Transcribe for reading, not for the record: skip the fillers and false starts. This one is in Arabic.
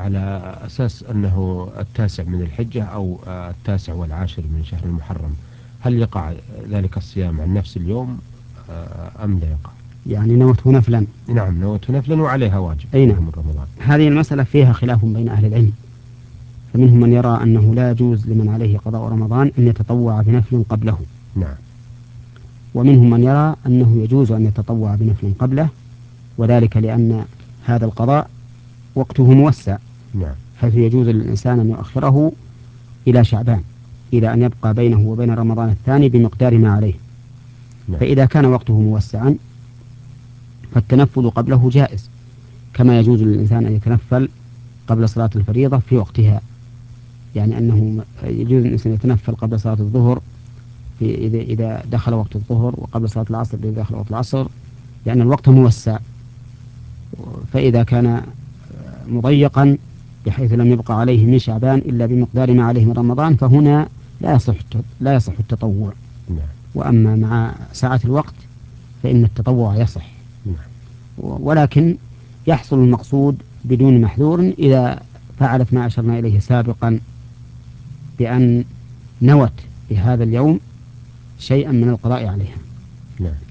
على أساس أنه 9 من الحجة أو 9 و10 من شهر المحرم، هل يقع ذلك الصيام عن نفس اليوم أم لا يقع؟ يعني نوته نفلا. نعم نوته نفلا وعليها واجب. أي نعم. من رمضان. هذه المسألة فيها خلاف بين أهل العلم، فمنهم من يرى أنه لا يجوز لمن عليه قضاء رمضان أن يتطوع بنفل قبله. نعم. ومنهم من يرى أنه يجوز أن يتطوع بنفل قبله، وذلك لأن هذا القضاء وقته موسع. نعم. حيث يجوز للإنسان أن يؤخره إلى شعبان، إلى أن يبقى بينه وبين رمضان الثاني بمقدار ما عليه. نعم. فإذا كان وقته موسعا فالتنفل قبله جائز، كما يجوز للإنسان أن يتنفل قبل صلاة الفريضة في وقتها. يعني أنه يجوز للإنسان يتنفل قبل صلاة الظهر إذا دخل وقت الظهر، وقبل صلاة العصر إذا دخل وقت العصر، لأن الوقت موسع. فإذا كان مضيقا بحيث لم يبقى عليه من شعبان إلا بمقدار ما عليه من رمضان، فهنا لا يصح التطوع. نعم. وأما مع ساعة الوقت فإن التطوع يصح. نعم. ولكن يحصل المقصود بدون محذور إذا فعلت ما أشرنا إليه سابقا، بأن نوت بهذا اليوم شيئا من القضاء عليها. نعم.